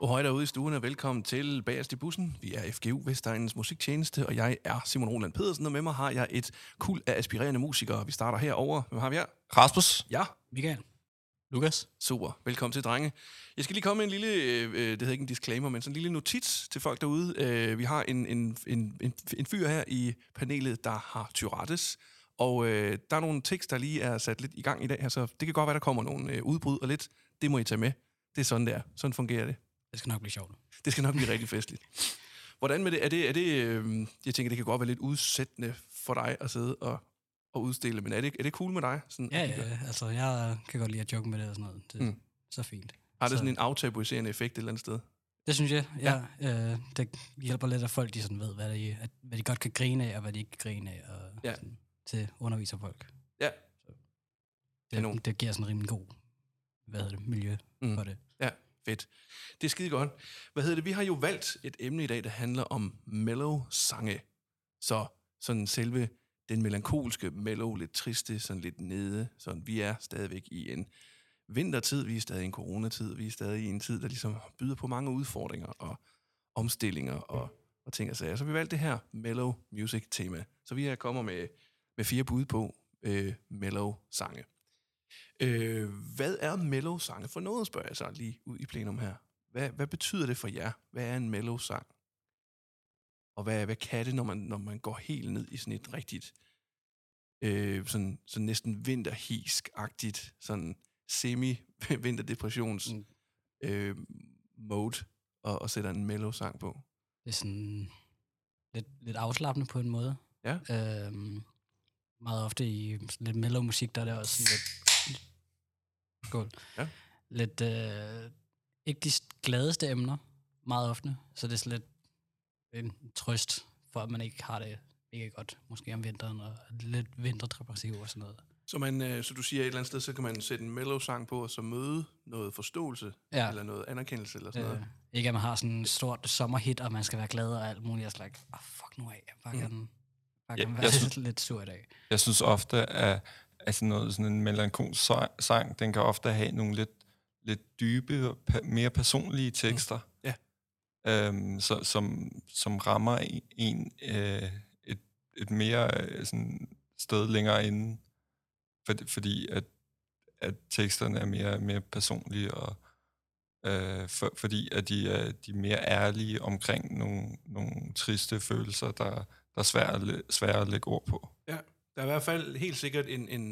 Hej derude i stuen, og velkommen til Bagerst i bussen. Vi er FGU Vestegnens musiktjeneste, og jeg er Simon Roland Pedersen, og med mig har jeg et kuld af aspirerende musikere. Vi starter herover. Hvem har vi her? Rasmus. Ja. Michael. Lukas. Super. Velkommen til, drenge. Jeg skal lige komme med en lille, det hedder ikke en disclaimer, men sådan en lille notits til folk derude. Vi har en fyr her i panelet, der har Tourettes, og der er nogle tekster, der lige er sat lidt i gang i dag her, så det kan godt være, der kommer nogle udbrud og lidt. Det må I tage med. Det er sådan, det er. Sådan fungerer det. Det skal nok blive sjovt. Det skal nok blive rigtig festligt. Hvordan med det? Er det jeg tænker, det kan godt være lidt udsættende for dig at sidde og udstille, men er det cool med dig? Sådan, Ja, altså jeg kan godt lide at joke med det og sådan noget. Det er så fint. Har det sådan en aftabuiserende effekt et eller andet sted? Det synes jeg, ja. Det hjælper lidt, at folk de sådan ved, hvad de godt kan grine af, og hvad de ikke kan grine af, og sådan, til underviser folk. Ja. Det giver sådan en rimelig god miljø for det. Ja, fedt. Det er skide godt. Vi har jo valgt et emne i dag, der handler om mellow-sange. Så sådan selve den melankolske mellow, lidt triste, sådan lidt nede. Sådan, vi er stadigvæk i en vintertid, vi er stadig i en coronatid, vi er stadig i en tid, der ligesom byder på mange udfordringer og omstillinger og ting og sager. Så vi valgte det her mellow music tema. Så vi er kommet med 4 bud på mellow sange. Hvad er mellow sange for noget, spørger jeg så lige ud i plenum her. Hvad betyder det for jer? Hvad er en mellow sang? Og hvad kan det, når man går helt ned i sådan et rigtigt sådan næsten vinterhisk-agtigt, sådan semi-vinterdepressions mode og sætter en mellow-sang på? Det er sådan lidt afslappende på en måde. Ja. Meget ofte i lidt mellow-musik, der er det også sådan lidt... Skål. Ja. Lidt... ikke de gladeste emner, meget ofte. Så det er sådan lidt en trøst for, at man ikke har det ikke godt, måske om vinteren, og lidt vinterdepressiv og sådan noget. Så du siger et eller andet sted, så kan man sætte en mellow-sang på, og så møde noget forståelse, eller noget anerkendelse, eller sådan noget. Ikke at man har sådan en stort sommerhit, og man skal være glad og alt muligt. Jeg er like, fuck nu af, jeg kan være lidt sur i dag. Jeg synes ofte, at sådan en melankolsk sang, den kan ofte have nogle lidt dybe og mere personlige tekster, som rammer en et mere sådan sted længere inde, fordi at teksterne er mere personlige, og fordi at de er mere ærlige omkring nogle triste følelser, der er svære at lægge ord på. Ja, der er i hvert fald helt sikkert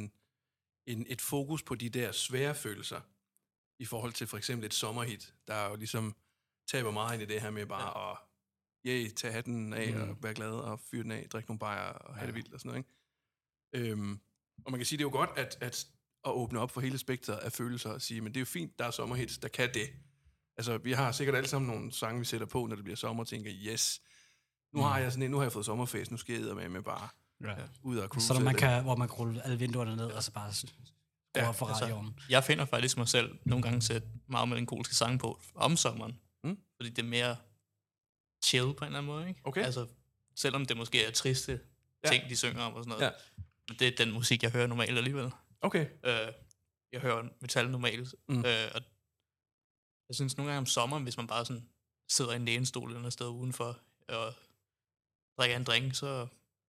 et fokus på de der svære følelser, i forhold til for eksempel et sommerhit, der jo ligesom taber meget ind i det her med bare at tage hatten af og være glad og fyre den af, drikke nogle bajer og have det vildt og sådan noget, ikke? Og man kan sige, det er jo godt at åbne op for hele spektret af følelser og sige, men det er jo fint, der er sommerhits, der kan det. Altså, vi har sikkert alle sammen nogle sange, vi sætter på, når det bliver sommer, og tænker, yes, nu har jeg fået sommerfest, nu skal jeg med bare ud og cruise. Så hvor man kan rulle alle vinduerne ned, og så bare gå op for radioen. Altså, jeg finder faktisk mig selv nogle gange sætte meget melankolske sange på om sommeren, fordi det er mere chill på en eller anden måde, ikke? Okay. Altså, selvom det måske er triste ting, de synger om og sådan noget. Men det er den musik, jeg hører normalt alligevel. Okay. Jeg hører metal normalt, og jeg synes nogle gange om sommeren, hvis man bare sådan sidder i en lænestol eller sted udenfor og drikker en drink, så...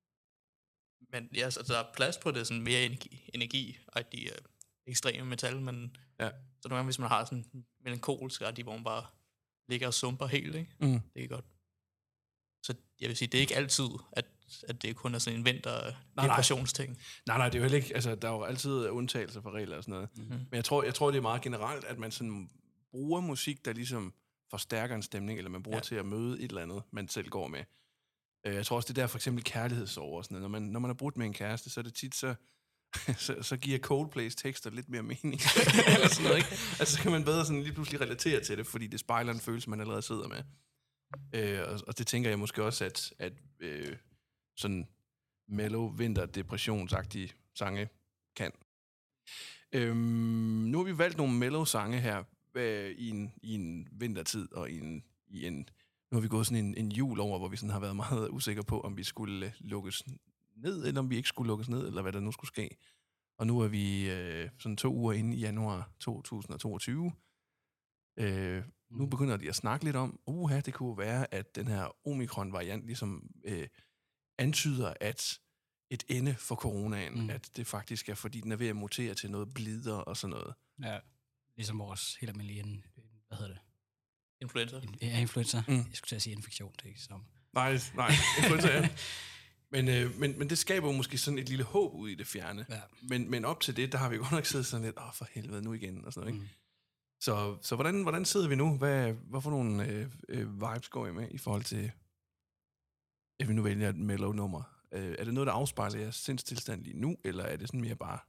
Men ja, altså, der er plads på det sådan mere energi og de ekstreme metal, men så nogle gange, hvis man har sådan melankolsk, hvor man bare ligger og sumper helt, ikke? Det er godt. Så jeg vil sige, det er ikke altid, at det kun er sådan en vinter-depressionsting. Nej, det er jo heller ikke, altså der er jo altid undtagelser for regler og sådan noget. Men jeg tror, det er meget generelt, at man sådan bruger musik, der ligesom forstærker en stemning, eller man bruger til at møde et eller andet, man selv går med. Jeg tror også, det der for eksempel kærlighedssorg og sådan noget. Når man er brudt med en kæreste, så er det tit, så giver Coldplays tekster lidt mere mening. eller sådan noget, ikke? Altså, så kan man bedre sådan lige pludselig relatere til det, fordi det spejler en følelse, man allerede sidder med. Og det tænker jeg måske også, at sådan mellow, vinter-depressionsagtige sange kan. Nu har vi valgt nogle mellow sange her i en vintertid, og nu har vi gået sådan en jul over, hvor vi sådan har været meget usikre på, om vi skulle lukkes ned, eller om vi ikke skulle lukkes ned, eller hvad der nu skulle ske. Og nu er vi sådan 2 uger inde i januar 2022. Nu begynder de at snakke lidt om, det kunne være, at den her omikron-variant ligesom antyder, at et ende for coronaen, at det faktisk er, fordi den er ved at mutere til noget blidere og sådan noget. Ja, ligesom vores helt almindelige, hvad hedder det? Influenza. Influenza. Jeg skulle til at sige infektion, det er ikke som... Nej, influenza, ja. Men det skaber jo måske sådan et lille håb ud i det fjerne. Ja. Men op til det, der har vi godt nok siddet sådan lidt, for helvede, nu igen, og sådan noget, ikke? Så hvordan sidder vi nu? Hvad for nogle vibes går I med i forhold til, at vi nu vælger et mellow-nummer? Er det noget, der afspejler jeres sindstilstand lige nu, eller er det sådan mere bare...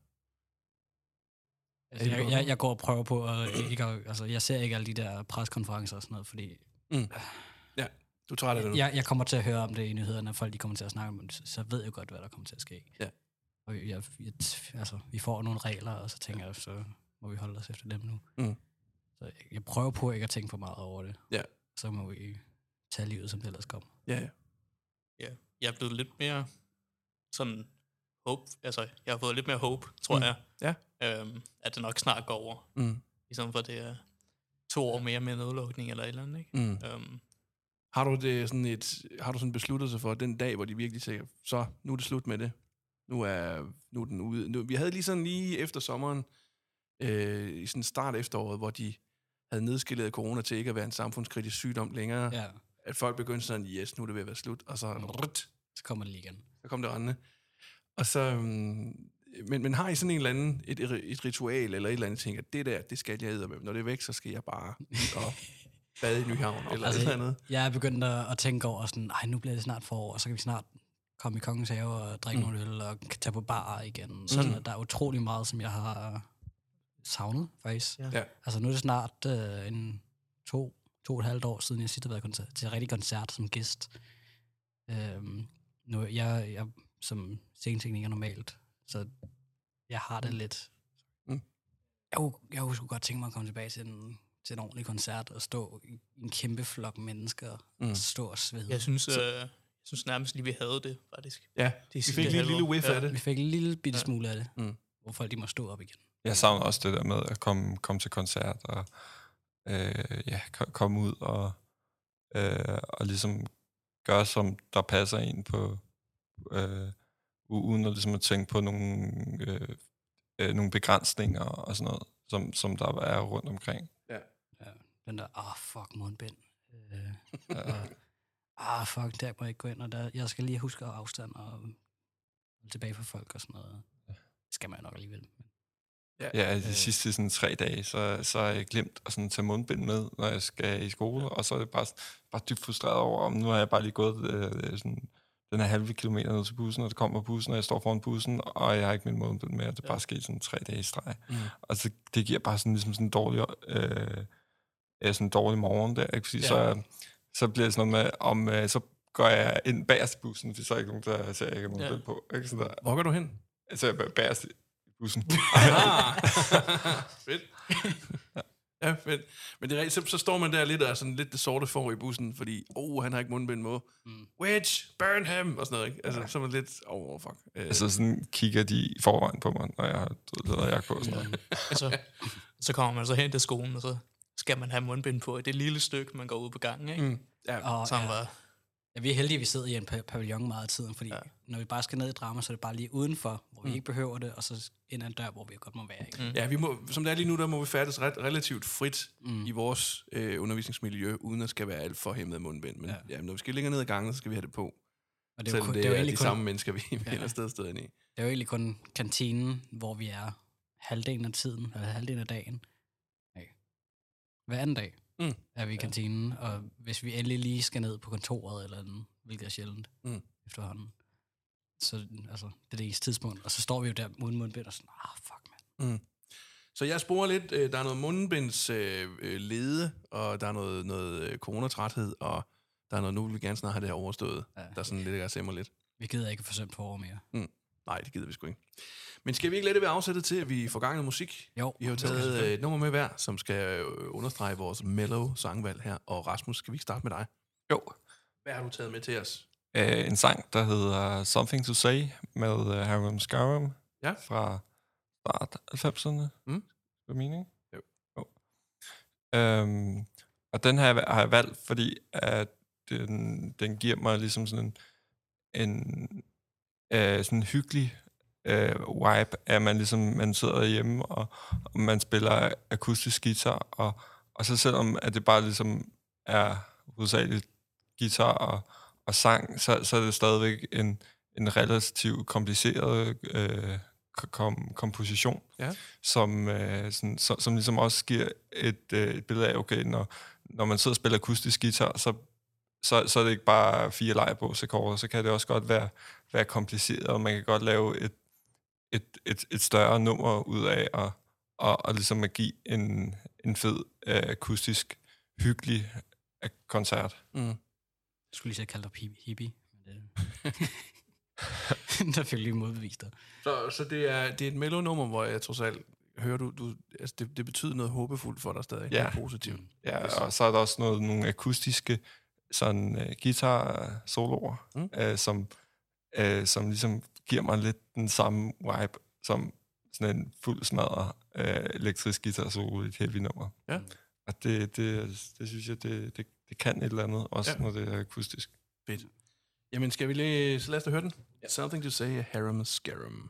Altså, jeg går og prøver på, jeg ser ikke alle de der preskonferencer og sådan noget, fordi... Ja, du træt af det nu. Jeg kommer til at høre om det i nyhederne, når folk de kommer til at snakke om det, så ved jeg godt, hvad der kommer til at ske. Ja. Og vi får nogle regler, og så tænker jeg, så må vi holde os efter dem nu. Så jeg prøver på ikke at tænke for meget over det. Ja. Så må vi tage livet, som det ellers kommer. Ja. Jeg er blevet lidt mere sådan håb. Altså, jeg har fået lidt mere håb, tror jeg. Ja. At det nok snart går over. Ligesom for det er 2 år mere med nedlukning eller et eller andet, ikke? Har du sådan besluttet sig for den dag, hvor de virkelig siger, så nu er det slut med det. Nu er den ude. Vi havde lige efter sommeren, i sådan start efteråret, hvor de havde nedskillet corona til ikke at være en samfundskritisk sygdom længere. Ja. At folk begyndte sådan, yes, nu er det ved at være slut, og så kommer det lige igen. Så kom det rendende. Og så, men har I sådan en eller anden, et ritual, eller et eller andet ting, at det skal jeg æde med. Når det er væk, så skal jeg bare og bade i Nyhavn, eller et eller andet. Jeg er begyndt at tænke over sådan, nu bliver det snart forår, og så kan vi snart komme i Kongens Have og drikke nogle øl, og tage på bar igen. Sådan, at der er utrolig meget, som jeg har savnet, faktisk. Ja. Altså nu er det snart 2,5 år siden, jeg sidst har været til en rigtig koncert som gæst. Nu jeg som scenetekniker normalt, så jeg har det lidt. Jeg kunne sgu godt tænke mig at komme tilbage til en ordentlig koncert og stå i en kæmpe flok mennesker og stå og svede. Jeg synes nærmest lige, vi havde det, faktisk. Ja, vi fik lige en lille whiff af det. Vi fik en lille bitte smule af det, hvor folk de må stå op igen. Jeg savner også det der med at komme til koncert og komme ud og ligesom gøre, som der passer en på, uden at, ligesom at tænke på nogle begrænsninger og sådan noget, som der er rundt omkring. Ja. Den der, fuck mundbind. Fuck, der må jeg ikke gå ind, og jeg skal lige huske afstand og tilbage for folk og sådan noget. Det skal man jo nok alligevel. Ja, de sidste sådan 3 dage, så har jeg glemt at sådan tage mundbind med, når jeg skal i skole, og så er det bare dybt frustreret over, om nu har jeg bare lige gået sådan den her halve kilometer ned til bussen, og det kommer bussen, og jeg står foran bussen, og jeg har ikke min mundbind med, og det er bare sket sådan 3 dage i streg. Og så det giver bare sådan ligesom sådan en dårlig morgen der, ikke? Fordi så bliver det sådan noget med, så går jeg ind bagerst i bussen, fordi så er ikke nogen, der ser, jeg ikke har mundbind på. Ikke? Så der, hvor går du hen? Altså jeg bagerst i bussen. Fedt. Ja, fedt. Men det er rigtigt, så står man der lidt og sådan lidt det sorte får i bussen, fordi, han har ikke mundbind med. Witch, burn him, og sådan noget, ikke? Altså, så er man lidt, fuck. Altså sådan kigger de i forvejen på mig, når jeg har læderjakke på og sådan noget. Altså, så kommer man så hen til skolen, og så skal man have mundbind på i det lille stykke, man går ud på gangen, ikke? Ja, vi er heldige, at vi sidder i en pavillon meget af tiden, fordi når vi bare skal ned i drama, så er det bare lige udenfor, hvor vi ikke behøver det, og så ind ad en dør, hvor vi godt må være. Ikke? Ja, vi må, som det er lige nu, der må vi færdes relativt frit i vores undervisningsmiljø, uden at skal være alt for hæmmet af mundbind. Men når vi skal længere ned ad gangen, så skal vi have det på. Og det er jo, det er de samme mennesker, vi er sted ind i. Det er jo egentlig kun kantinen, hvor vi er halvdelen af tiden, eller halvdelen af dagen. Hver anden dag er vi i kantinen, og hvis vi endelig lige skal ned på kontoret eller andet, hvilket er sjældent efterhånden, så altså, det er det eneste tidspunkt, og så står vi jo der uden mundbind og sådan, fuck man. Så jeg sporer lidt, der er noget mundbinds lede, og der er noget coronatræthed, og der er noget, nu vil vi gerne snart have det her overstået. Der er sådan lidt, der simmer lidt. Vi gider ikke forsømt på år mere. Nej, det gider vi sgu ikke. Men skal vi ikke lade det være afsættet til, at vi får gang i musik? Jo. Vi har jo taget et nummer med hver, som skal understrege vores mellow sangvalg her. Og Rasmus, skal vi ikke starte med dig? Jo. Hvad har du taget med til os? En sang, der hedder Something to Say med Harum Scarum fra start 90'erne. Hvad mening? Jo. Og den har jeg valgt, fordi at den giver mig ligesom sådan en sådan hyggelig vibe, at man ligesom man sidder hjemme, og man spiller akustisk guitar, og så selvom at det bare ligesom er hovedsageligt guitar og sang, så er det stadigvæk en relativt kompliceret komposition, som ligesom også giver et billede af, okay, når man sidder og spiller akustisk guitar, så er det ikke bare 4 lejrbågsakkorder, så kan det også godt være kompliceret, og man kan godt lave et større nummer ud af og ligesom at give en fed, akustisk, hyggelig koncert. Jeg skulle lige så kalde dig hippie. Der fik lige modbevist dig. Så det er et mellow-nummer, hvor jeg trods alt hører du altså det betyder noget håbefuldt for dig stadig, noget positivt. Ja, og så er der også nogle akustiske sådan guitar-soloer, som ligesom giver mig lidt den samme vibe som sådan en fuld smadret elektrisk guitar-solo i et heavy nummer. Ja. Og det synes jeg, det kan et eller andet, også når det er akustisk. Fedt. Jamen, skal vi lige... Så lad os da høre den. Something to Say af Harum Scarum.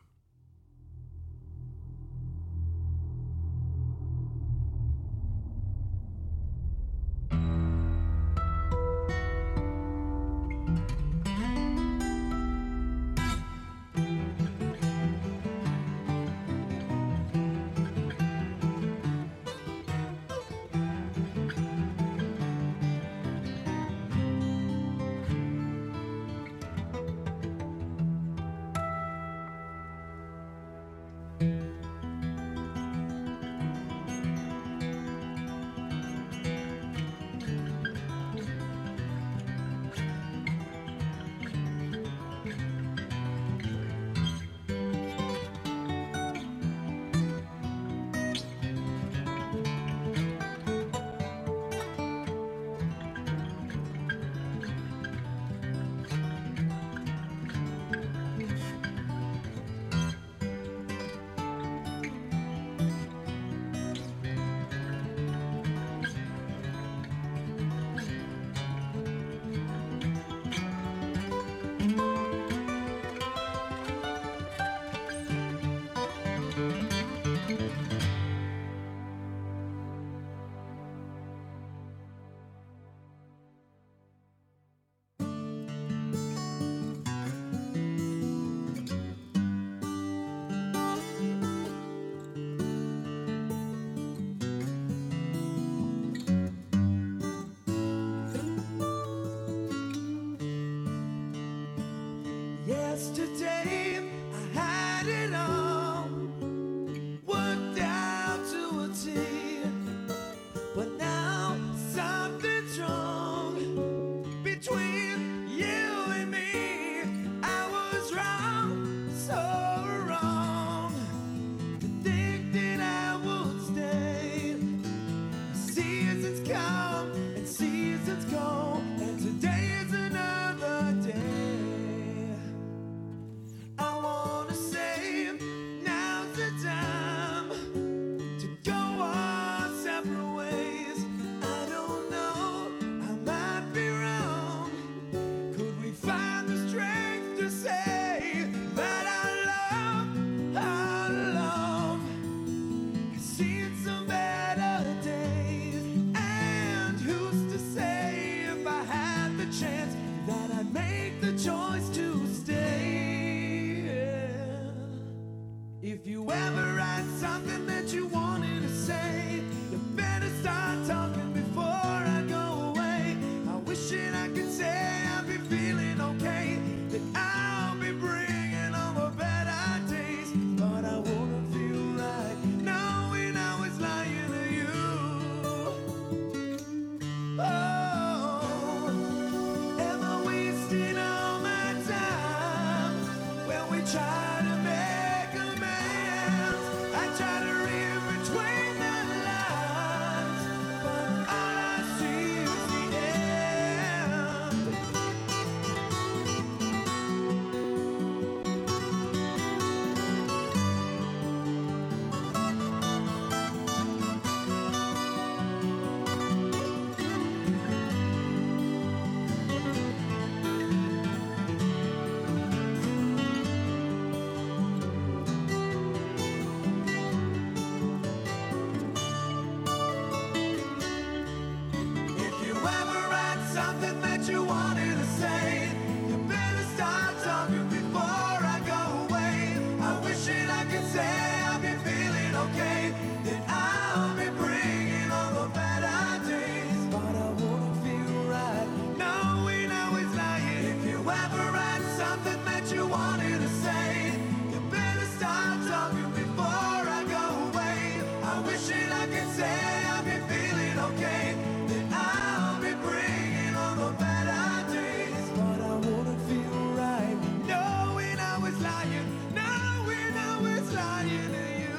that you wanted to say. You better start talking before I go away. I wish that I could say I've been feeling okay, that I'll be bringing all the better days. But I wouldn't feel right knowing I was lying. If you ever had something that you wanted to say, you better start talking before I go away. I wish that I could say I've been feeling okay, that I'll be bringing all the better days. But I wouldn't feel right knowing I was lying, knowing I was lying to you.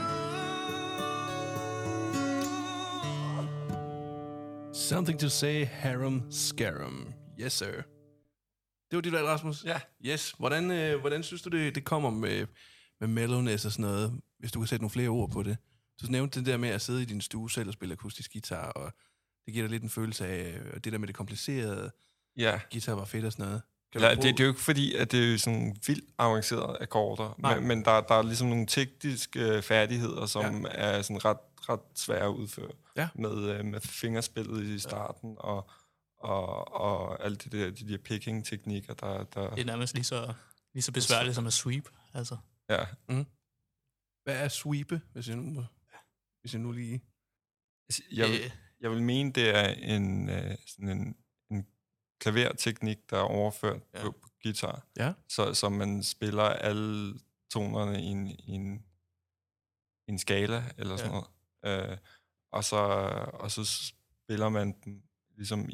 Something to say, Harum Scarum. Yes, sir. Det var dit valg, Rasmus? Ja. Yes. Hvordan synes du, det kommer med mellowness og sådan noget, hvis du kan sætte nogle flere ord på det? Du nævnte det der med at sidde i din stue selv og spille akustisk guitar, og det giver dig lidt en følelse af, det der med det komplicerede, Ja. guitar var fedt og sådan noget. Det er jo ikke fordi, at det er sådan vildt avancerede akkorder, men der er ligesom nogle tekniske færdigheder, som er sådan ret svære at udføre. Ja. Med fingerspillet i starten, og alt de der picking-teknikker, der... Det er nærmest lige så besværligt som at sweep, altså. Ja. Mm. Hvad er sweepe, hvis jeg nu lige... Jeg vil mene, det er sådan en klaverteknik, der er overført på guitar. Ja. Så man spiller alle tonerne i en skala, eller sådan noget. Og så spiller man den ligesom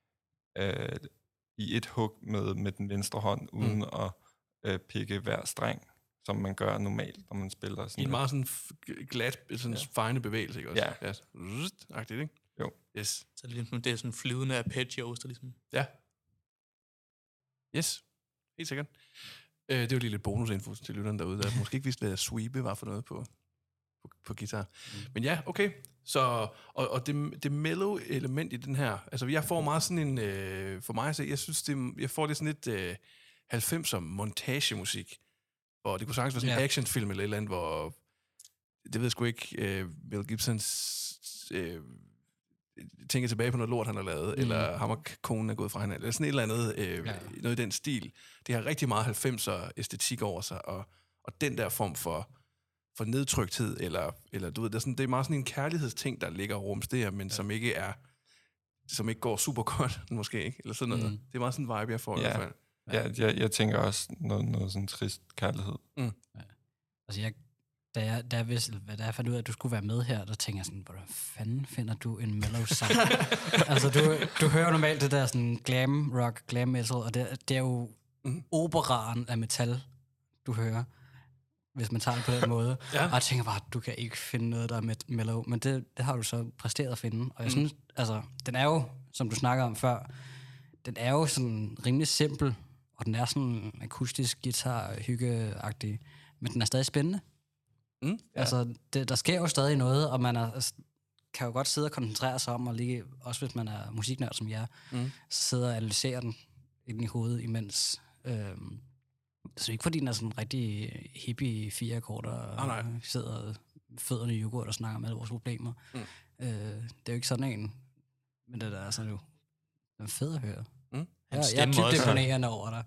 i et hug med den venstre hånd, uden at pikke hver streng, som man gør normalt, når man spiller sådan. I en meget sådan glat, sådan fejende bevægelse, ikke også? Ja. Agtigt, ikke? Jo. Yes. Så det er sådan flydende arpeggios, der ligesom... Ja. Yes. Helt sikkert. Det var lige lidt bonusinfo til lytterne derude, der måske ikke vidste, hvad sweepe var for noget på guitar. Men ja, okay. Så, og det mellow element i den her, altså jeg får meget sådan en, for mig, så jeg synes, jeg får lidt sådan lidt 90'er montagemusik, og det kunne sagtens være sådan en actionfilm eller et eller andet, hvor, det ved jeg sgu ikke, Mel Gibsons tænker tilbage på noget lort, han har lavet, eller ham og konen er gået fra hinanden, eller sådan et eller andet, noget i den stil. Det har rigtig meget 90'er æstetik over sig, og den der form for nedtrykthed, eller du ved, det er meget sådan en kærlighedsting, der ligger og rumsterer, men som ikke går super godt, måske ikke, eller sådan noget. Det er meget sådan en vibe, jeg får i hvert fald. Ja, jeg tænker også noget sådan trist kærlighed. Ja. Altså da jeg fandt ud af, at du skulle være med her, der tænker jeg sådan, hvordan fanden finder du en mellow sang? Altså, du hører normalt det der sådan glam rock, glam metal, og det er jo operaen af metal, du hører, hvis man tager det på den måde. Og jeg tænker bare, du kan ikke finde noget, der er mellow, men det har du så præsteret at finde. Og jeg synes, altså, den er jo, som du snakker om før, den er jo sådan rimelig simpel, og den er sådan akustisk guitar hyggeagtig, men den er stadig spændende. Altså, der sker jo stadig noget, og man kan jo godt sidde og koncentrere sig om, og lige, også hvis man er musiknørd som jeg, så sidder og analyserer den ind i hovedet imens. Så ikke fordi den er sådan rigtig hippie 4 akkorder, og sidder fødderne i yoghurt og snakker om alle vores problemer. Det er jo ikke sådan en, men det der er sådan jo, den er fed at høre. Jeg er dybt imponerende over dig.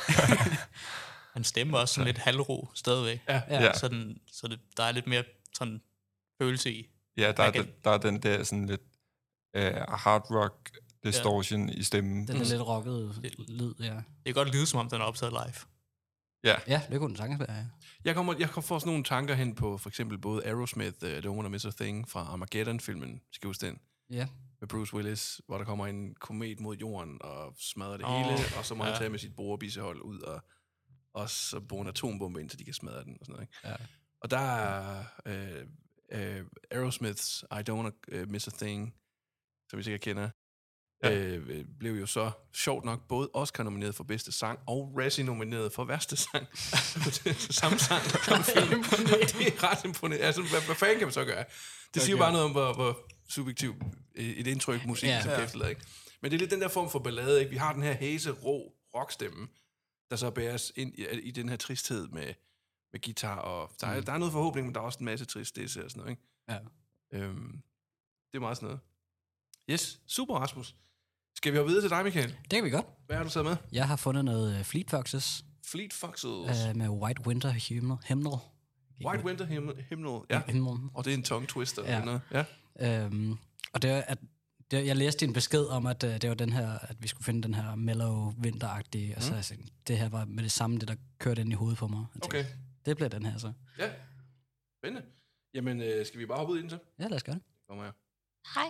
Han stemmer også sådan lidt halvro stadigvæk. Ja. Så der er lidt mere sådan følelse i. Ja, der er den der sådan lidt hard rock distortion i stemmen. Den er lidt rocket lyd, ja. Det kan godt lyde, som om den er optaget live. Ja, det kunne den sagtens være, ja. Jeg får sådan nogle tanker hen på for eksempel både Aerosmith, Don't Wanna Miss a Thing fra Armageddon-filmen, skal huske den? Ja. Med Bruce Willis, hvor der kommer en komet mod jorden og smadrer det hele, og så må han tage med sit borebissehold ud og så bruge en atombombe, indtil de kan smadre den og sådan noget, ikke? Ja. Og der er Aerosmiths I Don't Wanna Miss a Thing, som vi sikkert kender, blev jo så sjovt nok både Oscar-nomineret for bedste sang og Razzie-nomineret for værste sang. Samme sang. Det er ret imponerende. Altså, hvad fanden kan man så gøre? Det siger jo bare noget om, hvor subjektivt et indtryk musik som efterlader, ikke? Men det er lidt den der form for ballade, ikke? Vi har den her hæse, rå rockstemme, der så bæres ind i den her tristhed med guitar, og der er noget forhåbning, men der er også en masse tristesse og sådan noget, ikke? Ja. Det er meget sådan noget. Yes, super, Rasmus. Skal vi hoppe videre til dig, Michael? Det kan vi godt. Hvad har du taget med? Jeg har fundet noget Fleet Foxes Fleet Foxes. med White Winter Hymnal. White Winter Hymnal. Ja. Og det er en tongue twister. Ja. Eller noget. Ja. Og det er, at jeg læste en besked om, at det var den her, at vi skulle finde den her mellow vinteragtige, og så jeg tænkte, det her var med det samme, det der kørte ind i hovedet på mig. Jeg tænkte, Okay. Det bliver den her så. Ja. Spændende. Jamen, skal vi bare hoppe ud i den så? Ja, lad os gøre det. Kommer her. Hej.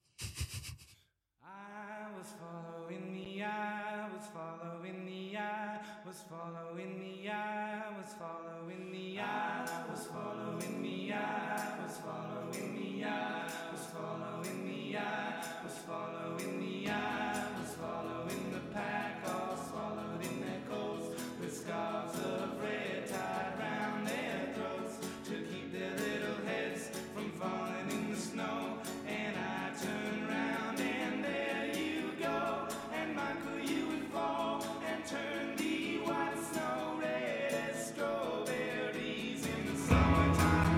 I was following the eye, was following the eye, was following the eye, was following the eye, was following the eye, was following the eye, was following the eye, was following the eye, was following the pack, all swallowed in their coats, with scarves of red tied round their throats to keep their little heads from falling in the snow. And I turned round and there you go, and Michael, you would fall and turn the white snow red as strawberries in the summertime.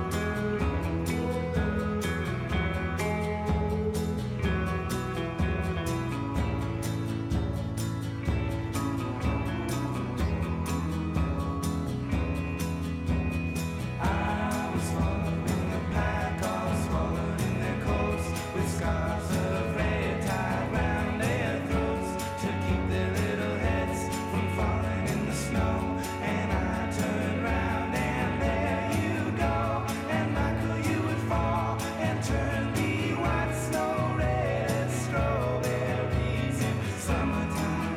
I was following the pack, all swallowed in their coats, with scarves of red tied round their throats to keep their little heads from falling in the snow. And I turned round and there you go, and Michael, you would fall and turn the white snow red as strawberries in summertime.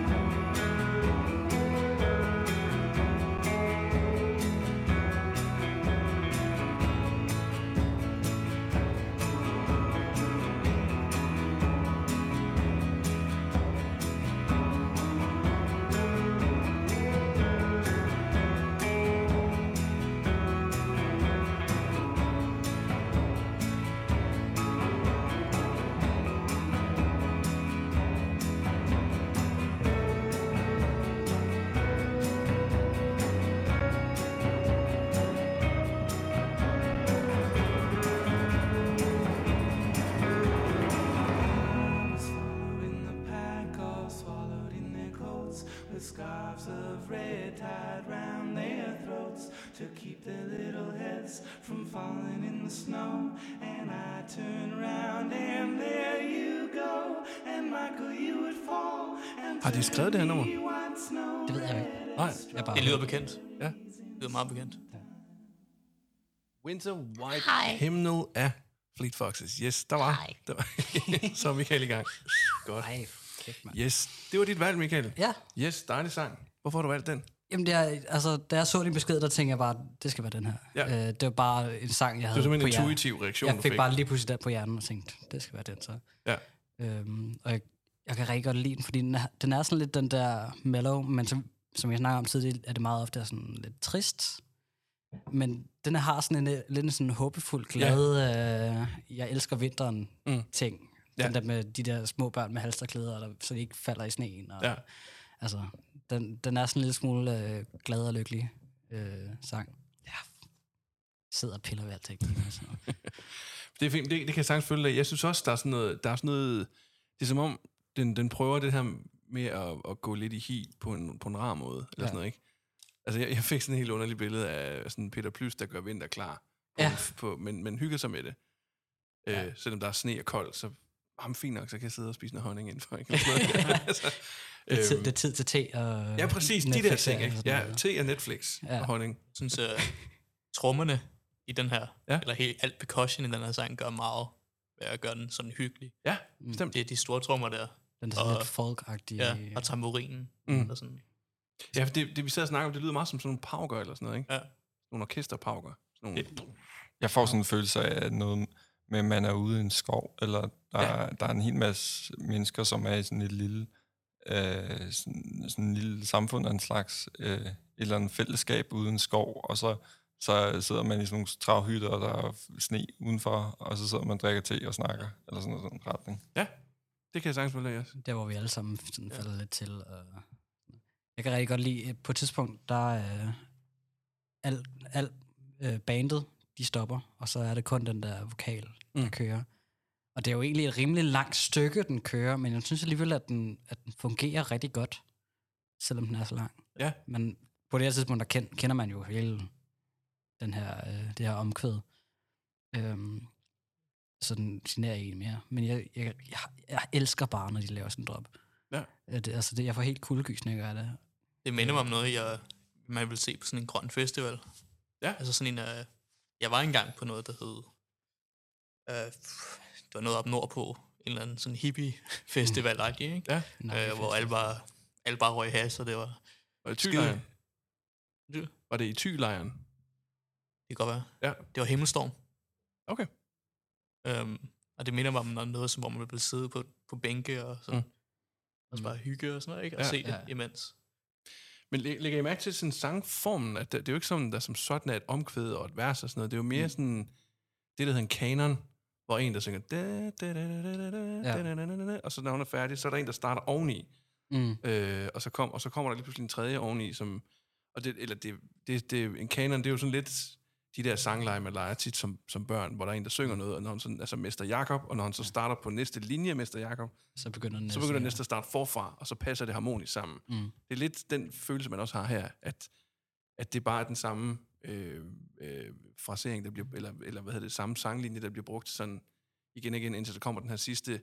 Was following the pack, all swallowed in their coats, with scarves of red tied round their throats to keep their little heads from falling in the snow. And I turned round and there you go, and Michael, you would fall and Har de skrevet det her nummer? white snow. Det ved jeg ikke. Nej. Jeg bare, Det lyder bekendt. Ja. Det lyder meget bekendt. Winter White Hej. Hymnal af Fleet Foxes. Yes, der var. Hej. Der var. Så er Michael i gang. Godt. Ej, kæft, mand. Yes, det var dit valg, Michael. Ja, Yes, dejlig sang. Hvorfor har du valgt den? jamen det er, altså, da jeg så din besked, der tænkte jeg bare, det skal være den her. Ja. Det var bare en sang, jeg Det havde var simpelthen på en hjernen. intuitiv reaktion, Jeg du fik fik. bare lige pludselig den på hjernen og tænkte, det skal være den så. Ja. Og jeg kan rigtig godt lide den, fordi den er sådan lidt den der mellow, men som jeg snakker om tidligere, er det meget ofte sådan lidt trist. Men den her har sådan en lidt sådan håbefuld, glad, jeg elsker vinteren ting. Ja. Den der med de der små børn med halsterklæder, så de ikke falder i sneen. Og, Ja. Altså, den er sådan en lille smule glad og lykkelig sang. Ja. Sidder og piller ved alting. Altså. Det er fint, det kan jeg sagtens følge dig. Jeg synes også, der er sådan noget, det er som om, den prøver det her med at gå lidt i hi på en rar måde, eller sådan noget, ikke? Altså, jeg fik sådan et helt underligt billede af sådan Peter Plys, der gør vinter klar, men hygger sig med det. Selvom der er sne og koldt, så ham fint nok, så kan jeg sidde og spise noget honning indenfor, ikke? Altså, Det er tid til te og ja, præcis, de der Netflix, ting, og ikke? sådan Ja, noget. te og Netflix og honning. Jeg synes, trommerne i den her, Ja. eller helt alt percussion i den her sang, gør meget ved at gøre den sådan hyggelig. Ja, bestemt. Det er de store trommer der, Den er sådan lidt folk-agtig. ja, og tamburinen. Og sådan. Ja, for det vi sidder og snakker om, det lyder meget som sådan nogle pauker eller sådan noget, ikke? Ja. Nogle orkesterpauker. Sådan nogle... Jeg får sådan en følelse af noget med, at man er ude i en skov, eller der er en hel masse mennesker, som er i sådan et lille, sådan en lille samfund af en slags, et eller andet fællesskab ude i en skov, og så sidder man i sådan nogle travhytter, og der er sne udenfor, og så sidder man og drikker te og snakker, eller sådan noget retning. Ja, det kan jeg sagtens følge, yes. Der, hvor vi alle sammen sådan falder lidt til. Og jeg kan rigtig godt lide, på et tidspunkt, der alt bandet, de stopper, og så er det kun den der vokal, der kører. Og det er jo egentlig et rimelig langt stykke, den kører, men jeg synes alligevel, at den fungerer rigtig godt, selvom den er så lang. Ja. Men på det her tidspunkt, der kender man jo hele den her, det her omkvæd. Så den generer en mere. Men jeg elsker bare, når de laver sådan en drop. Ja. Jeg får helt kuldegysninger af det. Det minder mig om noget, man vil se på sådan en grøn festival. Ja. Altså sådan en... jeg var engang på noget, der hed... det var noget op nordpå. En eller anden sådan hippie-festival, ikke? Ja. Hvor alle bare røg has, og det var... Var det Thylejren? Var det i Thylejren? Det kan godt være. Ja. Det var Himmelstorm. Okay. Og det minder mig om noget, hvor man ville sidde på bænke og sådan. Og så bare hygge og sådan noget, ikke? Og se det imens. Men lægger I mærke til sådan sangformen, at det er jo ikke sådan, der som sådan er et omkvæd og et vers og sådan noget. Det er jo mere sådan, det der hedder en kanon, hvor en, der synger, og så når hun er færdig, så er der en, der starter oveni. Og så kommer der lige pludselig en tredje oveni, som, og en kanon, det er jo sådan lidt de der sangleje, man leger tit som børn, hvor der er en, der synger noget, og når han sådan, altså Mester Jakob, og når han så starter på næste linje, Mester Jakob, så begynder næste at starte forfra, og så passer det harmonisk sammen. Det er lidt den følelse, man også har her, at det bare er den samme frasering, der bliver, eller hvad hedder det, samme sanglinje, der bliver brugt sådan igen og igen, indtil der kommer den her sidste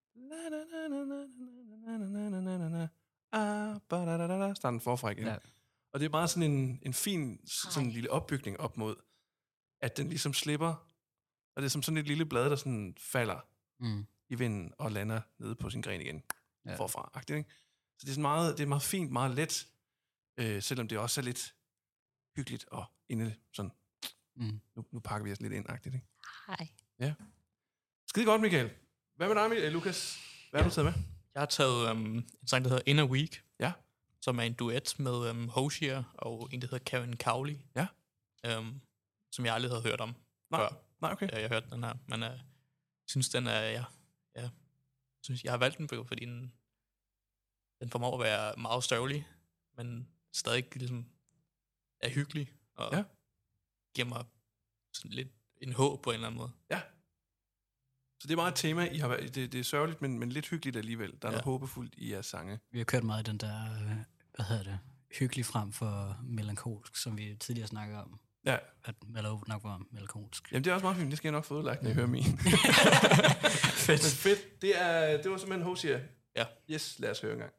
starter den forfra igen. Ja. Og det er bare sådan en fin sådan en lille opbygning op mod, at den ligesom slipper, og det er som sådan et lille blad, der sådan falder i vinden og lander nede på sin gren igen forfra. Ikke? Så det er meget fint, meget let, selvom det også er lidt hyggeligt og inde sådan, nu pakker vi os lidt ind-agtigt. Ikke? Hej. Ja. Skide godt, Michael. Hvad med dig, Lukas? Hvad har du taget med? Jeg har taget en sang, der hedder Inner Week. Ja. Som er en duet med Hozier og en, der hedder Kevin Cowley. Ja. Som jeg aldrig havde hørt om før. Nej, okay. Jeg hørte den her, men synes, den er, synes, jeg har valgt den, fordi den formår at være meget størvelig, men stadig ligesom er hyggelig, og giver mig sådan lidt en håb på en eller anden måde. Ja. Så det er meget et tema, I har været, det er sørgeligt, men lidt hyggeligt alligevel. Der er noget håbefuldt i jeres sange. Vi har kørt meget i den der, hyggelig frem for melankolsk, som vi tidligere snakkede om. Ja. At Mellow nok var melankolsk. Jamen det er også meget fint, det skal jeg nok få udlagt, når jeg hører min. Fedt. Men fedt. Det var simpelthen Hozier. Ja. Yes, lad os høre en gang.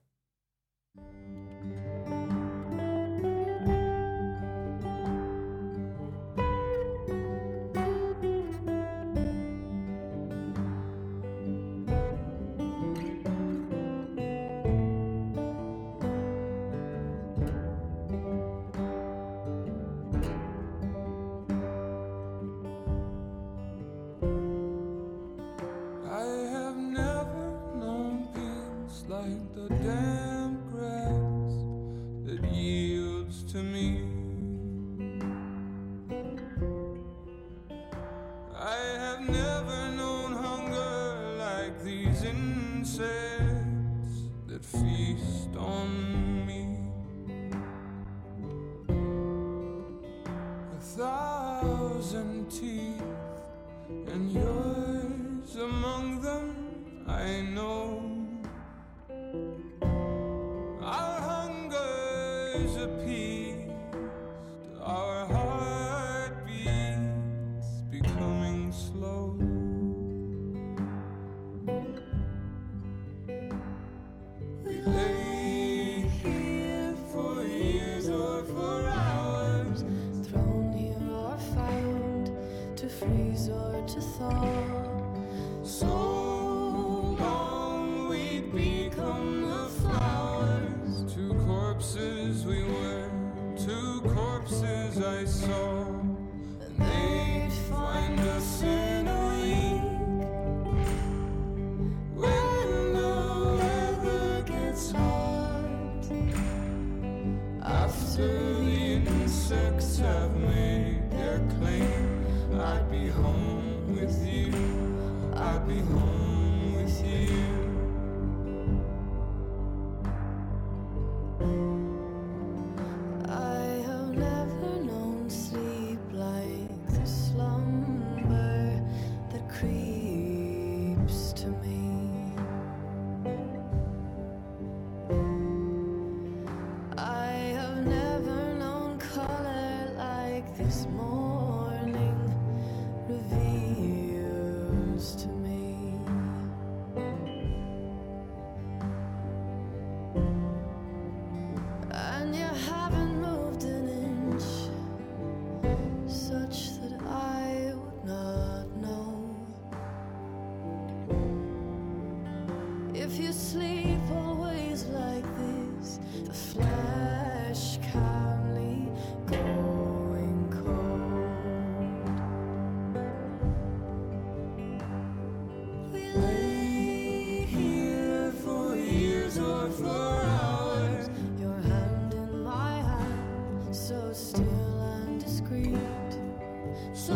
we lay here for years or for hours. Your hand in my hand, so still and discreet. So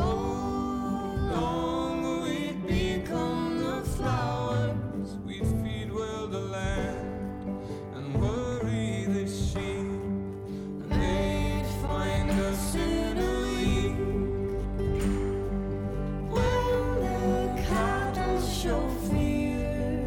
long we'd become the flowers. We'd feed well the land and worry the sheep. And they'd find us in a week. When the cattle show fear,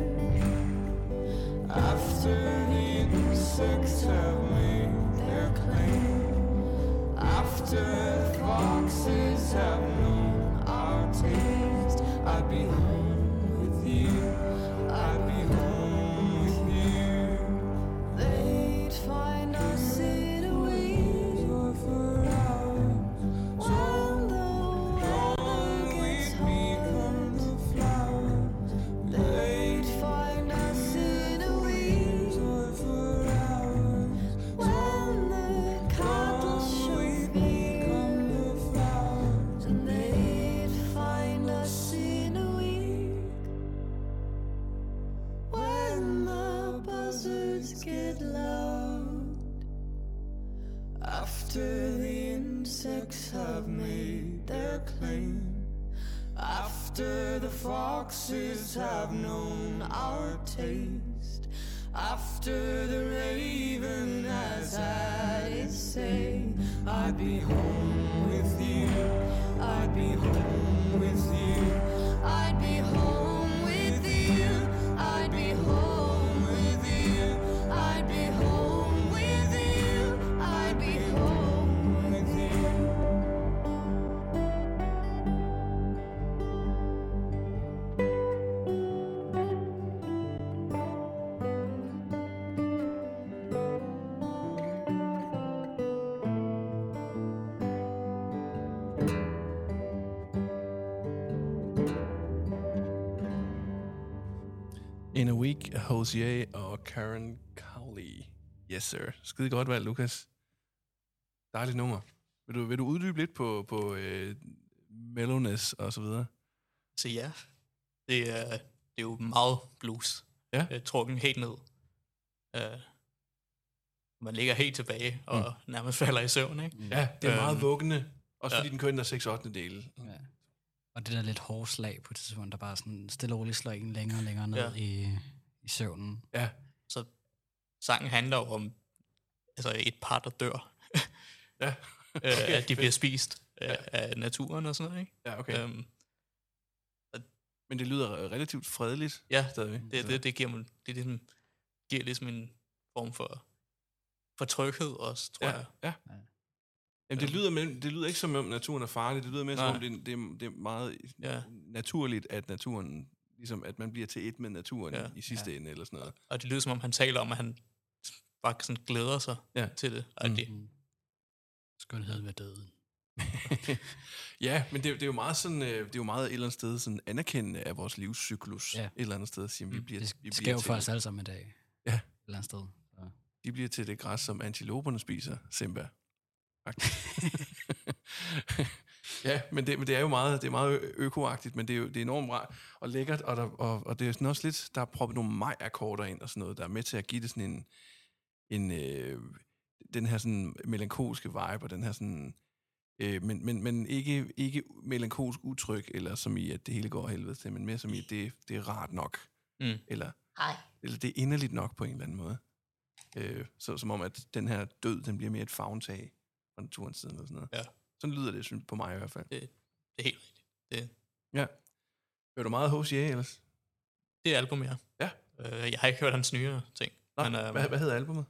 after the insects have made their claim, after foxes have known our taste, I'd be home with you, I'd be home with you. They'd find us in a week or for hours. When the weather gets become the flowers. They'd find us in a week or for hours. When the cattle should become the flowers. And they'd find us in a week. When the buzzards get loud, after the insects have made their claim, after the foxes have known our taste, after the raven has had its say, I'd be home with you, I'd be home with you, I'd be home with you, I'd be home with you, I'd be home with you, I'd be home with you. In a Week af Hosier og Karen Cowley. Yes, sir. Skide godt valg, Lukas. Dejligt nummer. Vil du uddybe lidt på mellowness og så videre? Så ja, det er jo meget blues. Ja. Trukken helt ned. Man ligger helt tilbage og nærmest falder i søvn, ikke? Ja, det er meget vuggende. Også fordi den kører den der 6/8 dele. Ja. Og det der lidt hårde slag på et tidspunkt, der bare sådan stille og roligt slår en længere og længere ned i søvnen. Ja. Så sangen handler jo om et par, der dør. Ja. At de bliver spist af naturen og sådan noget, ikke? Ja, okay. Men det lyder relativt fredeligt. Ja, stadigvæk. Det giver ligesom en form for tryghed også, tror jeg. Ja. Jamen, det lyder ikke som om naturen er farlig. Det lyder mere som om det er meget naturligt, at naturen, ligesom at man bliver til et med naturen i sidste ende eller sådan noget. Og det lyder som om han taler om, at han bare sådan glæder sig til det. Skønhed ved døden. Ja, men det er jo meget sådan, det er jo meget et eller andet sted sådan anerkendende af vores livscyklus. Ja. Et eller andet sted, siger vi bliver. Det sker jo for os alle sammen i dag. Ja. Et eller andet sted. Så. De bliver til det græs, som antiloperne spiser, Simba. Ja, men det er jo meget økoagtigt, men det er enormt rart og lækkert, og det er sådan også lidt, der er proppet nogle maj-akkorder ind og sådan noget, der er med til at give det sådan den her sådan melankolske vibe, og den her sådan, men ikke melankolsk udtryk, eller som i, at det hele går helvede til, men mere som i, at det er rart nok. Eller det er inderligt nok på en eller anden måde. Så som om, at den her død, den bliver mere et favntag fra naturens side, eller sådan noget. Ja. Sådan lyder det, synes på mig i hvert fald. Det er helt rigtigt. Ja. Hører du meget Hosier ellers? Det er album, ja. Ja. Jeg har ikke hørt hans nyere ting. Nå, men, hvad hedder albumet?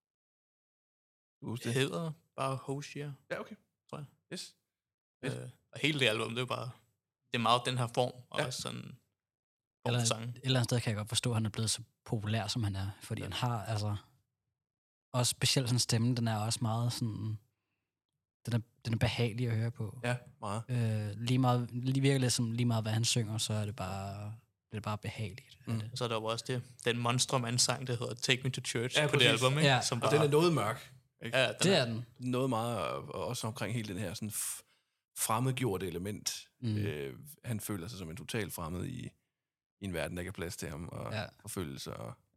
Det hedder bare Hosier. Ja, okay. Tror jeg. Yes. Og hele det album, det er meget den her form, og også sådan et eller andet sted kan jeg godt forstå, at han er blevet så populær, som han er, fordi han har altså også specielt sådan stemmen, den er også meget sådan, den er behagelig at høre på. Ja, meget. Lige virkelig lidt som lige meget, hvad han synger, så er det bare behageligt. Så er der jo også den monstrum-sang, der hedder Take Me to Church på præcis. det album, ikke? Ja. Som og den er noget mørk. Ikke? Ja, det er den. Noget meget, også omkring hele den her sådan fremmedgjorte element. Han føler sig som en total fremmed i en verden, der ikke er plads til ham, og forfølgelse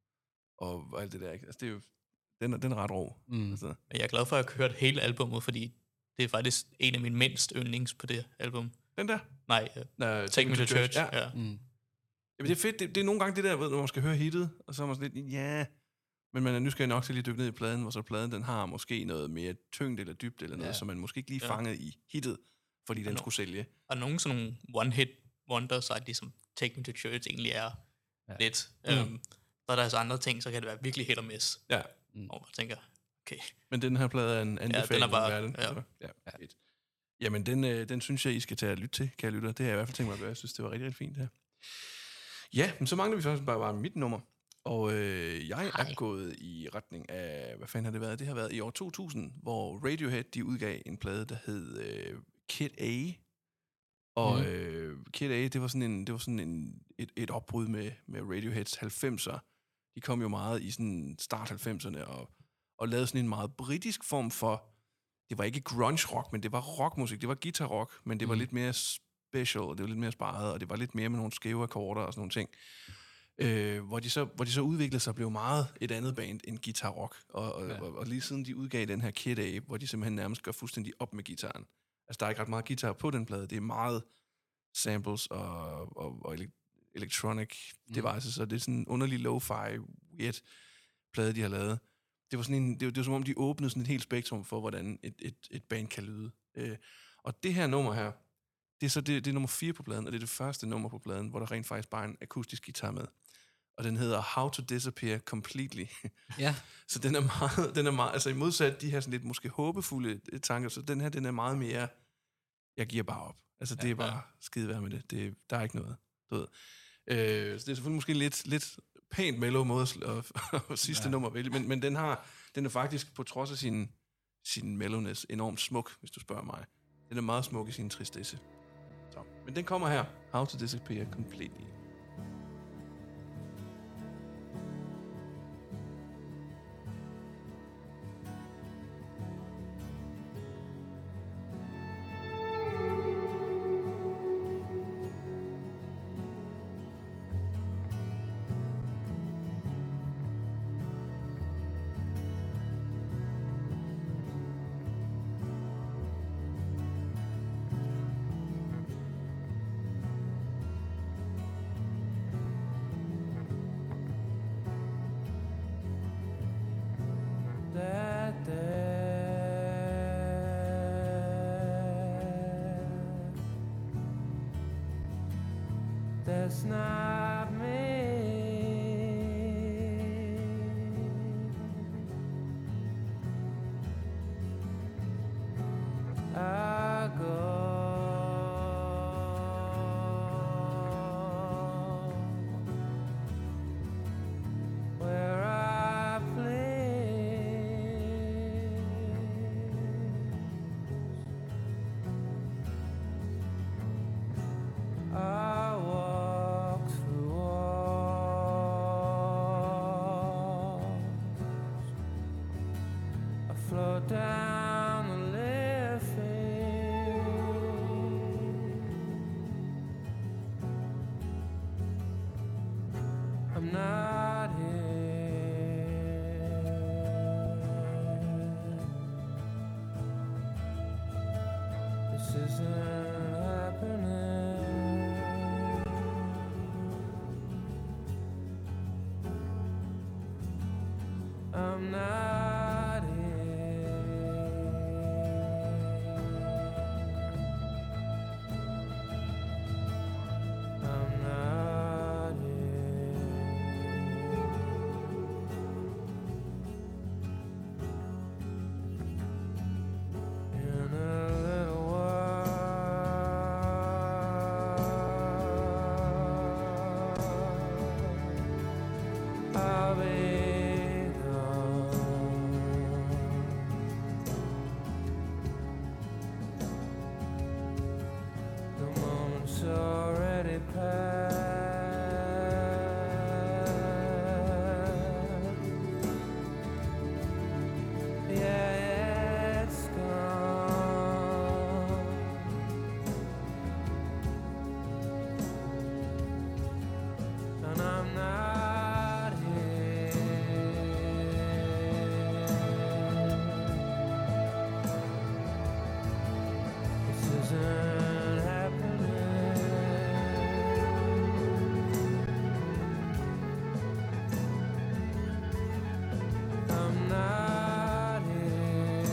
og alt det der. Ikke? Altså, det er jo, den er ret rå. Altså. Men jeg er glad for, at jeg har hørt hele albummet, fordi det er faktisk en af mine mindst yndlings på det album. Den der? Nej, Take Me to Church. Ja. Jamen, det er fedt. Det er nogle gange det der, når man skal høre hittet, og så er man sådan lidt, men man er nysgerrig nok til lige dykke ned i pladen, hvor så pladen den har måske noget mere tyngde eller dybde eller noget, som man måske ikke lige fanget i hittet, fordi den skulle sælge. Og nogle sådan nogle one-hit wonders, så ligesom Take Me to Church egentlig er lidt. Så er der altså andre ting, så kan det være virkelig hit og miss. Ja. Og man tænker, okay. Men den her plade er en anbefaling. Den er bare, fedt. Jamen, den synes jeg, I skal tage og lytte til, kære lytter. Det har jeg i hvert fald tænkt mig at gøre. Jeg synes, det var rigtig, rigtig fint her. Ja, men så mangler vi faktisk bare mit nummer. Og jeg er gået i retning af, hvad fanden har det været? Det har været i år 2000, hvor Radiohead, de udgav en plade, der hed Kid A. Og Kid A, det var sådan et opbrud med Radioheads 90'er. De kom jo meget i sådan start 90'erne og lavede sådan en meget britisk form for, det var ikke grunge rock, men det var rockmusik, det var guitar rock, men det var lidt mere special, og det var lidt mere sparet, og det var lidt mere med nogle skæve akkorder og sådan nogle ting. Hvor de så udviklede sig og blev meget et andet band end guitar rock. Og lige siden de udgav den her Kid A, hvor de simpelthen nærmest gør fuldstændig op med guitaren. Altså, der er ikke ret meget guitar på den plade. Det er meget samples og electronic devices, så det er sådan en underlig lo-fi, weird plade, de har lavet. Det var sådan det var som om, de åbnede sådan et helt spektrum for, hvordan et band kan lyde. Og det her nummer her, det er nummer 4 på pladen, og det er det første nummer på pladen, hvor der rent faktisk bare er en akustisk guitar med. Og den hedder How to Disappear Completely. Ja. Så den er meget, altså i modsat de her sådan lidt måske håbefulde tanker, så den her, den er meget mere, jeg giver bare op. Altså det er bare skide værd med det. Der er ikke noget, du ved. Så det er selvfølgelig måske lidt pænt mellow måde at sidste nummer vælge, men den er faktisk på trods af sin mellowness enormt smuk, hvis du spørger mig. Den er meget smuk i sin tristesse. Så. Men den kommer her. How to Disappear Completely. That's not me. I go where I please. I walk through walls. I float down the living. I'm not here. This isn't happening. I'm not here. I'm not here. In a little while, I'll be gone. and I'm not here. This isn't happening. I'm not here.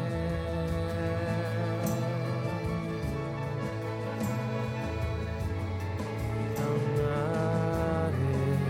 I'm not here.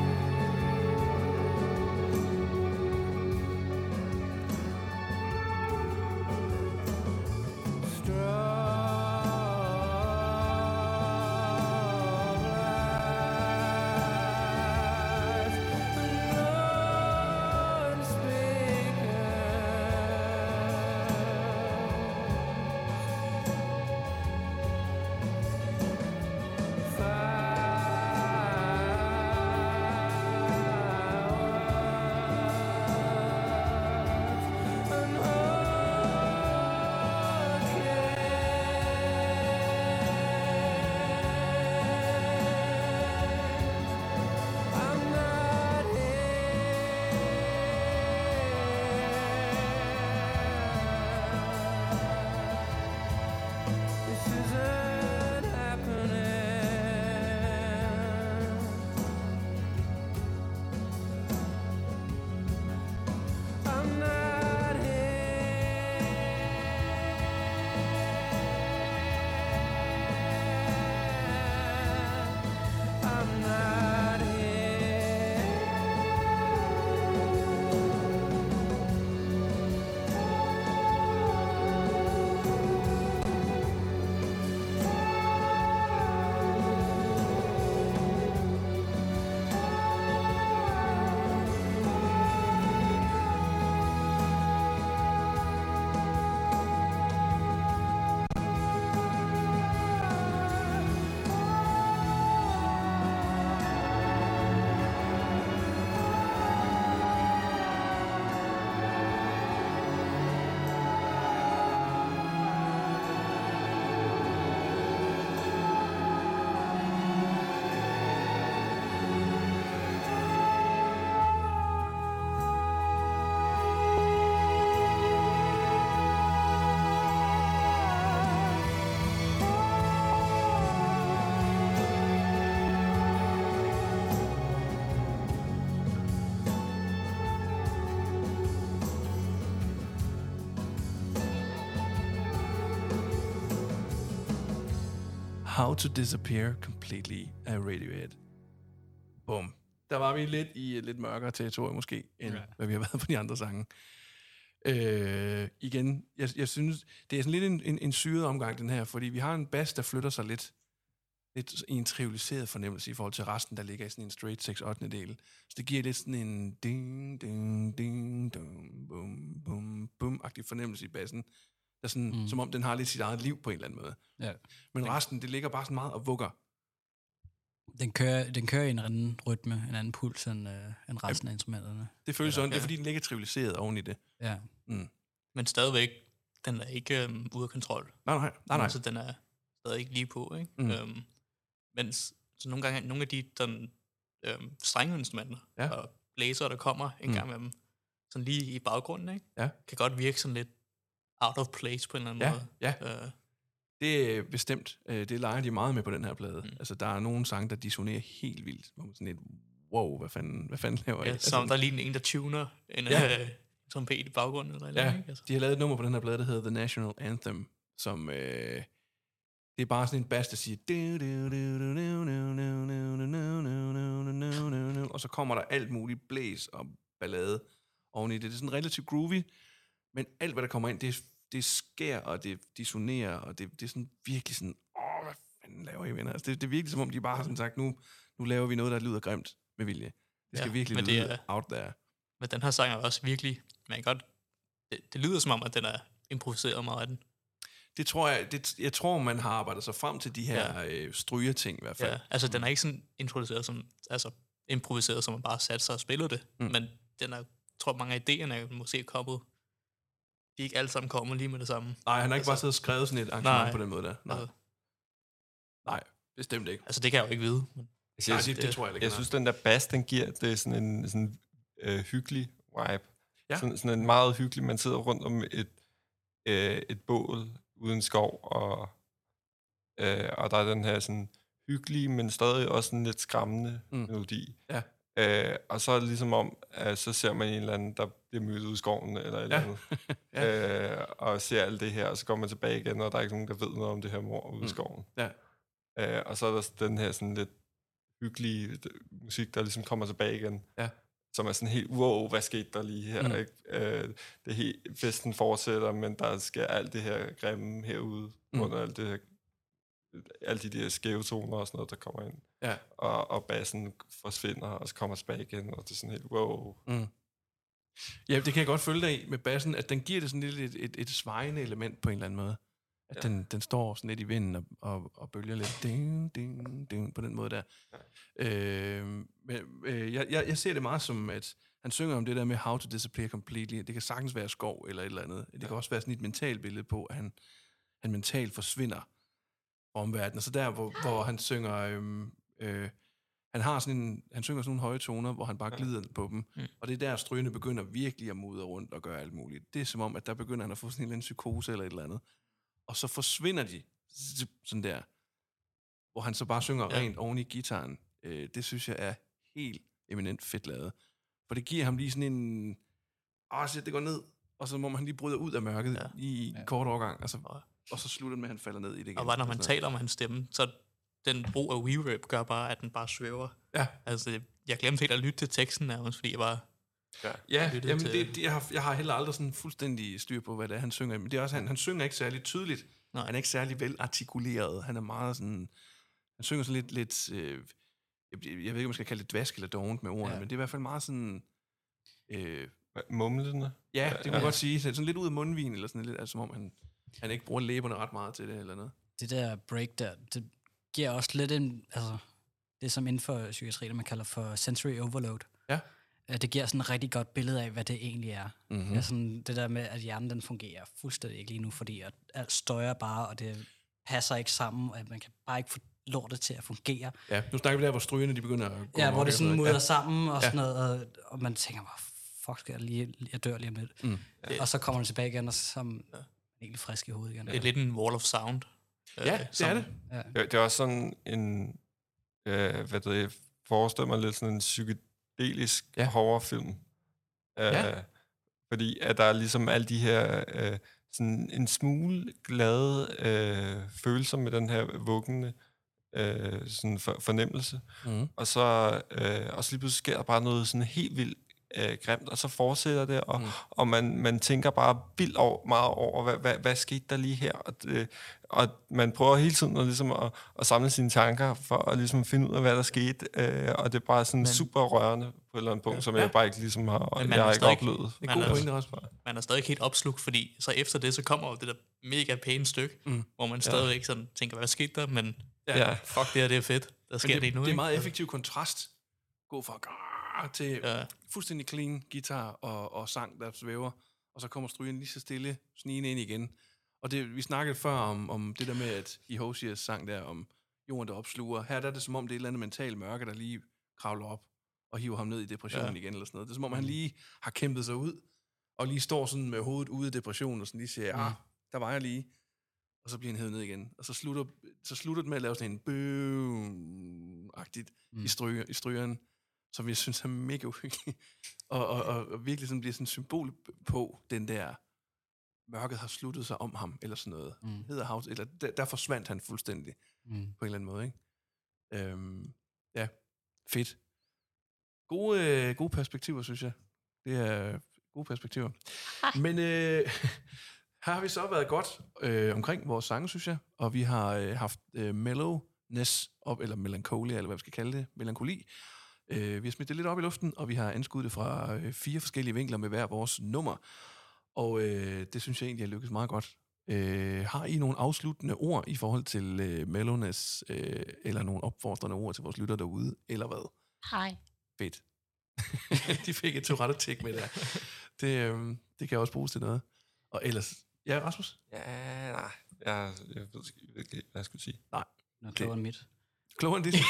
This isn't happening. I'm not here. I'm not here. How to Disappear Completely af Radiohead. Bum. Der var vi lidt i et lidt mørkere territorium måske, end hvad vi har været på de andre sange. Igen, jeg synes, det er sådan lidt en syret omgang, den her, fordi vi har en bass, der flytter sig lidt i en trivialiseret fornemmelse i forhold til resten, der ligger i sådan en straight 6/8 del. Så det giver lidt sådan en ding, ding, ding, dum, bum, bum, bum-agtig fornemmelse i bassen. Der sådan, som om den har lidt sit eget liv på en eller anden måde. Ja. Men resten, det ligger bare sådan meget og vugger. Den kører i en anden rytme, en anden puls end resten af instrumenterne. Det føles sådan, det er fordi, den ligger trivialiseret oven i det. Ja. Men stadigvæk, den er ikke ude af kontrol. Nej. Altså, den er stadig ikke lige på, ikke? Mens så nogle gange, nogle af de strenge instrumenter og blæser, der kommer en gang med dem, sådan lige i baggrunden, ikke? Ja. Kan godt virke sådan lidt out of place på en eller anden måde. Ja. Det er bestemt. Det leger de meget med på den her plade. Altså, der er nogle sange, der dissonerer helt vildt. Hvor man sådan lidt, wow, hvad fanden laver jeg? Som der er lige en, der tuner en trompet i baggrunden. Eller Ja, ikke? Altså. De har lavet et nummer på den her plade, der hedder The National Anthem, som det er bare sådan en bass, der siger og så kommer der alt muligt blæs og ballade oveni det. Det er sådan relativt groovy, men alt, hvad der kommer ind, det skær, og det dissonerer, og det er sådan virkelig sådan, hvad fanden laver I, venner? Altså, det er virkelig som om, de bare har sådan sagt, nu laver vi noget, der lyder grimt med vilje. Det skal virkelig lyde out there. Men den her sang er også virkelig, det lyder som om, at den er improviseret meget af den. Det tror jeg tror, man har arbejdet sig frem til de her strygerting i hvert fald. Ja, altså den er ikke sådan improviseret, som man bare satte sig og spillede det, men den er, tror mange af idéerne er måske kommet. De er ikke alle sammen kommet lige med det samme. Nej, han har ikke bare siddet og skrevet sådan et arrangement på den måde der. Nej, bestemt ikke. Altså det kan jeg jo ikke vide. Men Nej, det tror jeg ikke. Jeg synes, den der bass, den giver det er sådan en sådan, hyggelig vibe. Ja. Sådan en meget hyggelig, man sidder rundt om et bål uden skov, og der er den her sådan hyggelige, men stadig også en lidt skræmmende melodi. Ja. Og så er det ligesom om, at så ser man en eller anden, der bliver mødt ud i skoven, eller et eller andet, og ser alt det her, og så går man tilbage igen, og der er ikke nogen, der ved noget om det her mor ude i skoven. Ja. Og så er der den her sådan lidt hyggelige musik, der ligesom kommer tilbage igen. Ja. Som er sådan helt, wow, hvad skete der lige her? Ikke? Det helt, festen fortsætter, men der sker alt det her grimme herude, under alt det her, alle de der skæve toner og sådan noget, der kommer ind. Ja. Og bassen forsvinder, og så kommer tilbage igen, og det er sådan helt, wow. Ja, det kan jeg godt følge dig i med bassen, at den giver det sådan lidt et svajende element på en eller anden måde. At den står sådan lidt i vinden og bølger lidt ding, ding, ding, på den måde der. Jeg ser det meget som, at han synger om det der med how to disappear completely. Det kan sagtens være skov eller et eller andet. Det kan også være sådan et mentalt billede på, at han mentalt forsvinder fra omverdenen. Og så der, hvor han synger... han synger sådan nogle høje toner, hvor han bare glider på dem. Og det er der, strygene begynder virkelig at mudre rundt og gøre alt muligt. Det er som om, at der begynder han at få sådan en eller anden psykose eller et eller andet. Og så forsvinder de sådan der, hvor han så bare synger rent oven i gitaren. Det synes jeg er helt eminent fedt lavet. For det giver ham lige sådan en... det går ned, og så må han lige bryde ud af mørket i en kort overgang, og så slutter det med, at han falder ned i det igen. Og bare når man taler om hans stemme, så den brug af reverb gør bare, at den bare svæver. Ja. Altså, jeg glemte helt at lytte til teksten nærmest, fordi jeg bare... Jamen jeg har heller aldrig sådan fuldstændig styr på, hvad det er, han synger. Men det er også, han synger ikke særlig tydeligt. Nej. Han er ikke særlig velartikuleret. Han er meget sådan... Han synger sådan lidt jeg ved ikke, om man skal kalde det dvask eller dovent med ordene, men det er i hvert fald meget sådan... mumlende? Ja, det kan man godt sige. Sådan lidt ud af mundvin, eller sådan lidt, altså, som om han ikke bruger læberne ret meget til det, eller noget. Det der break der, det giver også lidt en... Altså, det som inden for psykiatri, man kalder for sensory overload. Ja. Det giver sådan et rigtig godt billede af, hvad det egentlig er. Mm-hmm. Altså, det der med, at hjernen den fungerer fuldstændig ikke lige nu, fordi at alt støjer bare, og det passer ikke sammen, og man kan bare ikke få lortet til at fungere. Ja, nu snakker vi der, hvor strygerne de begynder at gå. Ja, hvor det sådan mudder sammen og sådan noget, og man tænker bare, fuck, skal jeg dør lige om lidt. Og så kommer den tilbage igen, og så er helt frisk i hovedet igen. Det er lidt en wall of sound. Ja, det er det. Ja. Det er også sådan en, jeg forestiller mig lidt sådan en psykedelisk horrorfilm. Fordi at der er ligesom alle de her, sådan en smule glade følelser med den her vuggende sådan fornemmelse. Og så lige pludselig sker der bare noget sådan helt vildt grimt, og så fortsætter det, og man tænker bare vildt meget over, hvad skete der lige her, og man prøver hele tiden at samle sine tanker, for at ligesom finde ud af, hvad der skete, og det er bare sådan super rørende på et eller andet punkt, som jeg bare ikke ligesom har oplevet. Man er stadig helt opslugt, fordi så efter det, så kommer jo det der mega pæne stykke, hvor man stadigvæk sådan tænker, hvad skete der, men fuck det her, det er fedt, der sker det ikke nu. Det er meget effektiv kontrast. Gå fra til fuldstændig clean guitar og sang, der svæver, og så kommer strygen lige så stille snigende ind igen. Og vi snakkede før om det der med, at i Hosiers sang der, om jorden, der opsluger. Her der er det som om, det er et eller andet mentalt mørke, der lige kravler op og hiver ham ned i depressionen igen, eller sådan noget. Det er som om, han lige har kæmpet sig ud, og lige står sådan med hovedet ude i depressionen, og sådan lige siger, der var jeg lige. Og så bliver han hævet ned igen. Og så slutter det med at lave sådan en bøm-agtigt i strygeren, som jeg synes er mega uhyggelig. Og virkelig sådan bliver sådan et symbol på den der, mørket har sluttet sig om ham, eller sådan noget. Hedder House, eller der forsvandt han fuldstændig, på en eller anden måde, ikke? Fedt. Gode perspektiver, synes jeg. Det er gode perspektiver. Men her har vi så været godt omkring vores sange, synes jeg, og vi har haft mellowness op, eller melancholia, eller hvad vi skal kalde det, melankoli. Vi har smidt det lidt op i luften, og vi har anskudt det fra 4 forskellige vinkler med hver vores nummer. Og det synes jeg egentlig har lykkes meget godt. Har I nogle afsluttende ord i forhold til mellowness, eller nogle opfordrende ord til vores lytter derude, eller hvad? Hej. Fedt. De fik et Tourette-tik med der. Det kan også bruges til noget. Og ellers... Ja, Rasmus? Ja, nej. Jeg ved ikke, hvad jeg skulle sige. Nej. Noget klogere end mit. Klogere end dit.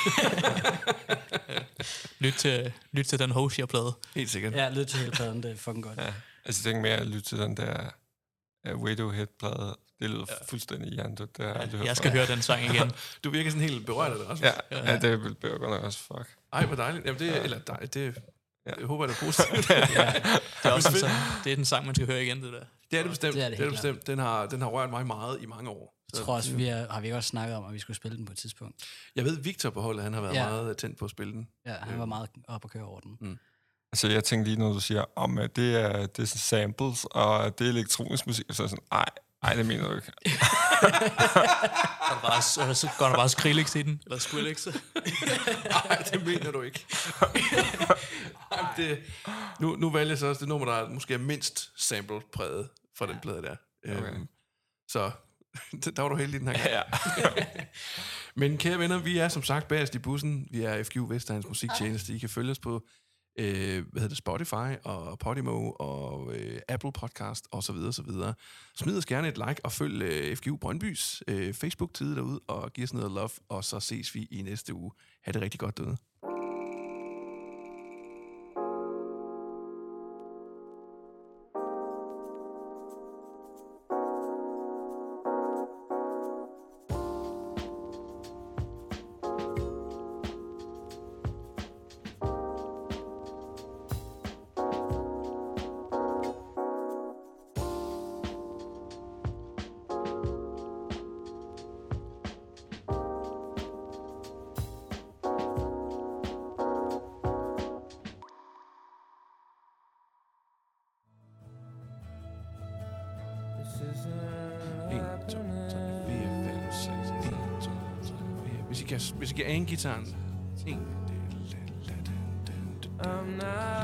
Lyt til den Hozier-plade. Helt sikkert. Ja, lyt til hele pladen, det er fucking godt. Ja. Altså, jeg tænker mere at lytte til den der Radiohead-plade. Det lyder fuldstændig hjernedødt. Det har jeg aldrig hørt Jeg skal høre den sang igen. Du virker sådan helt berørt af det, Rasmus. Ja, det vil godt nok også, fuck. Ej, hvor dejligt. Jamen, det, eller dejligt, det... Jeg håber, det er positivt. Det er også en sang, det er den sang, man skal høre igen, det der. Det er det bestemt. Det er det helt bestemt. Den har rørt mig meget i mange år. Jeg tror også, har vi også snakket om, at vi skulle spille den på et tidspunkt. Jeg ved, Victor på holdet, han har været meget tændt på at spille den. Ja, han var meget op at køre over den. Altså, jeg tænker lige, når du siger, om at det er sådan samples, og det er elektronisk musik, så er jeg sådan, ej, det mener du ikke. Så går der bare Skrillex i den, eller Skrillex. Nej, det mener du ikke. Nu vælger jeg så også det nummer, der måske er mindst sample-præget fra den plade der. Okay. Så der var du heldig den her gang. Ja. Men kære venner, vi er som sagt bagerst i bussen. Vi er FG Vestegns musiktjeneste. I kan følge os på Spotify og Podimo og Apple Podcast og så videre, så videre. Smid os gerne et like og følg FGU Brøndbys Facebook-side derude og giv os noget love, og så ses vi i næste uge. Ha' det rigtig godt derude. Hvis I kan angitaren. I'm not